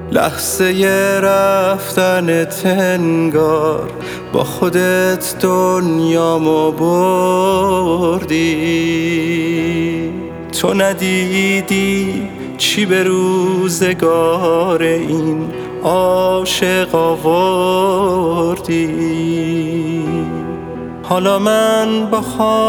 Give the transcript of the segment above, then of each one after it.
لحظه رفتنت انگار با خودت دنیامو بردی. تو ندیدی چی به روزگار این عاشق آوردی. حالا من با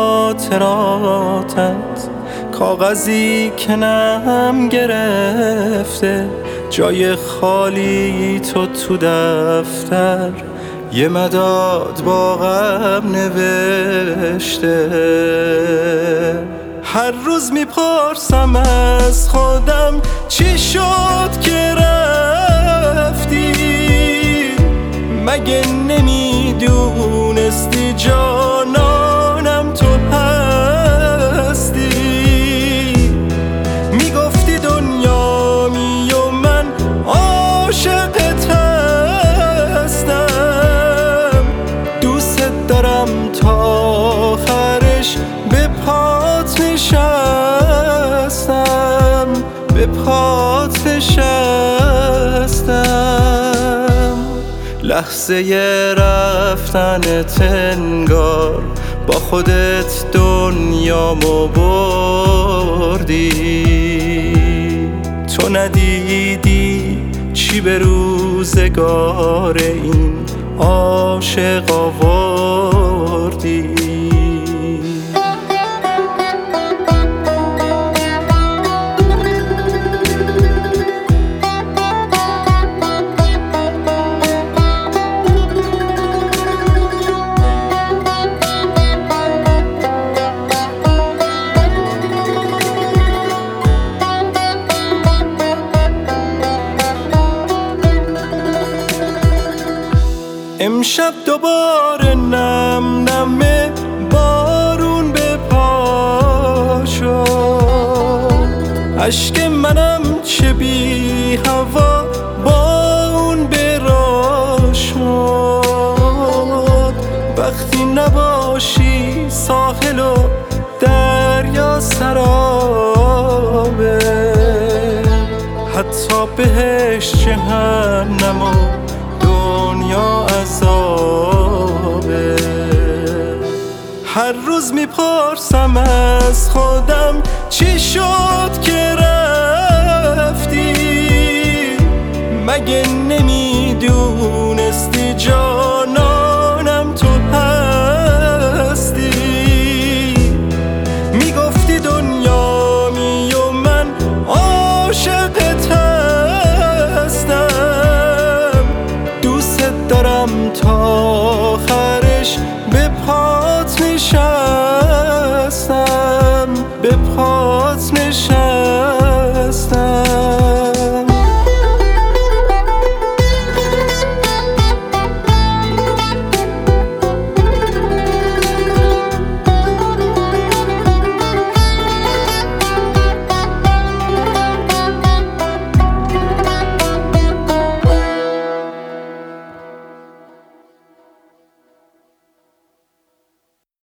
خاطراتت کاغذی که نم گرفته، جای خالی تو دفتر یه مداد با غم نوشته. هر روز میپرسم از خودم چی شد که رفتی، مگه نمیدونستی جانانم تو هستی. میگفتی دنیامی و من عاشقت هستم، دوست دارم تا آخرش به پات نشستم، به پات نشستم. لحظه رفتنت انگار با خودت دنیامو بردی. تو ندیدی چی به روزگار این عاشق آوردی. امشب دوباره نم نمه بارون به پا شد، اشک منم چه بی هوا با اون به راه شد. وقتی نباشی ساحل و دریا سرابه، حتی بهش جهنم و دنیا عذابه. هر روز میپرسم از خودم چی شد که رفتی، مگه